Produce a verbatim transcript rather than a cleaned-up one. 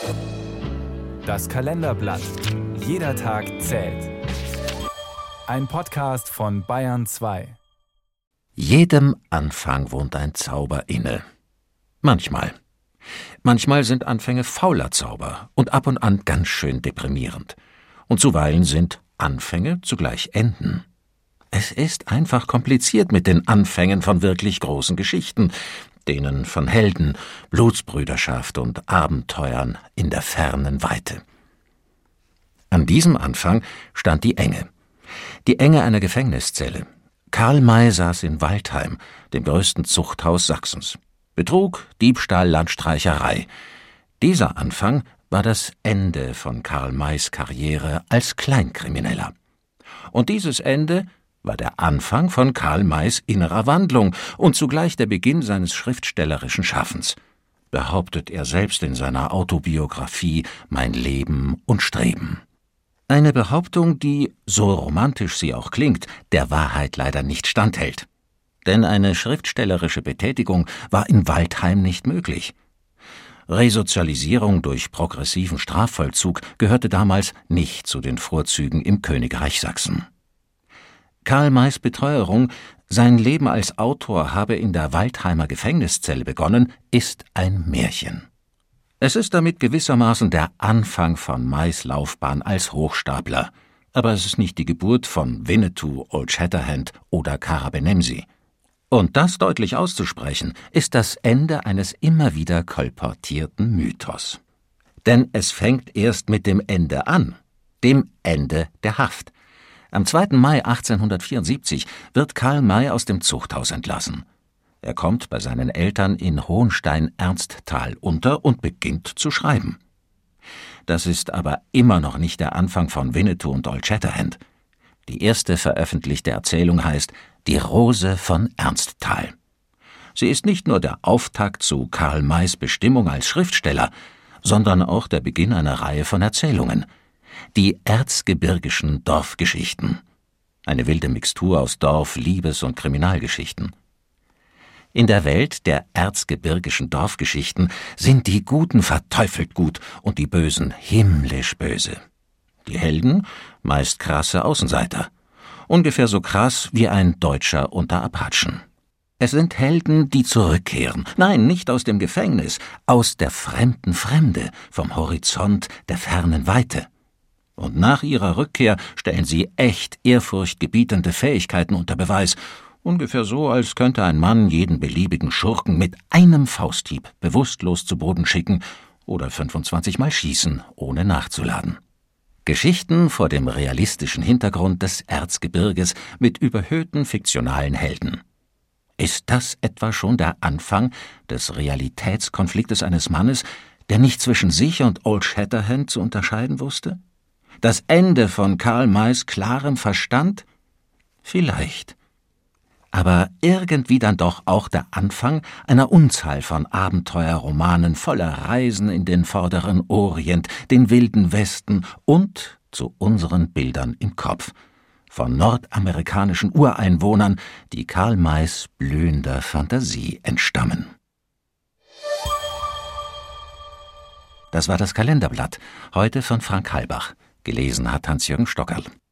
Das Kalenderblatt. Jeder Tag zählt. Ein Podcast von Bayern zwei. Jedem Anfang wohnt ein Zauber inne. Manchmal. Manchmal sind Anfänge fauler Zauber und ab und an ganz schön deprimierend. Und zuweilen sind Anfänge zugleich Enden. Es ist einfach kompliziert mit den Anfängen von wirklich großen Geschichten, denen von Helden, Blutsbrüderschaft und Abenteuern in der fernen Weite. An diesem Anfang stand die Enge. Die Enge einer Gefängniszelle. Karl May saß in Waldheim, dem größten Zuchthaus Sachsens. Betrug, Diebstahl, Landstreicherei. Dieser Anfang war das Ende von Karl Mays Karriere als Kleinkrimineller. Und dieses Ende war der Anfang von Karl Mays innerer Wandlung und zugleich der Beginn seines schriftstellerischen Schaffens, behauptet er selbst in seiner Autobiografie »Mein Leben und Streben«. Eine Behauptung, die, so romantisch sie auch klingt, der Wahrheit leider nicht standhält. Denn eine schriftstellerische Betätigung war in Waldheim nicht möglich. Resozialisierung durch progressiven Strafvollzug gehörte damals nicht zu den Vorzügen im Königreich Sachsen. Karl Mays Beteuerung, sein Leben als Autor habe in der Waldheimer Gefängniszelle begonnen, ist ein Märchen. Es ist damit gewissermaßen der Anfang von Mays Laufbahn als Hochstapler, aber es ist nicht die Geburt von Winnetou, Old Shatterhand oder Kara Benemsi. Und das deutlich auszusprechen, ist das Ende eines immer wieder kolportierten Mythos. Denn es fängt erst mit dem Ende an, dem Ende der Haft. Am zweiten Mai achtzehnhundertvierundsiebzig wird Karl May aus dem Zuchthaus entlassen. Er kommt bei seinen Eltern in Hohenstein-Ernsthal unter und beginnt zu schreiben. Das ist aber immer noch nicht der Anfang von Winnetou und Old Shatterhand. Die erste veröffentlichte Erzählung heißt »Die Rose von Ernsthal«. Sie ist nicht nur der Auftakt zu Karl Mays Bestimmung als Schriftsteller, sondern auch der Beginn einer Reihe von Erzählungen. Die erzgebirgischen Dorfgeschichten. Eine wilde Mixtur aus Dorf-, Liebes- und Kriminalgeschichten. In der Welt der erzgebirgischen Dorfgeschichten sind die Guten verteufelt gut und die Bösen himmlisch böse. Die Helden meist krasse Außenseiter. Ungefähr so krass wie ein Deutscher unter Apachen. Es sind Helden, die zurückkehren. Nein, nicht aus dem Gefängnis, aus der fremden Fremde, vom Horizont der fernen Weite. Und nach ihrer Rückkehr stellen sie echt ehrfurchtgebietende Fähigkeiten unter Beweis. Ungefähr so, als könnte ein Mann jeden beliebigen Schurken mit einem Fausthieb bewusstlos zu Boden schicken oder fünfundzwanzig Mal schießen, ohne nachzuladen. Geschichten vor dem realistischen Hintergrund des Erzgebirges mit überhöhten fiktionalen Helden. Ist das etwa schon der Anfang des Realitätskonfliktes eines Mannes, der nicht zwischen sich und Old Shatterhand zu unterscheiden wusste? Das Ende von Karl Mays klarem Verstand? Vielleicht. Aber irgendwie dann doch auch der Anfang einer Unzahl von Abenteuerromanen voller Reisen in den vorderen Orient, den wilden Westen und zu unseren Bildern im Kopf, von nordamerikanischen Ureinwohnern, die Karl Mays blühender Fantasie entstammen. Das war das Kalenderblatt, heute von Frank Halbach. Gelesen hat Hans-Jürgen Stockerl.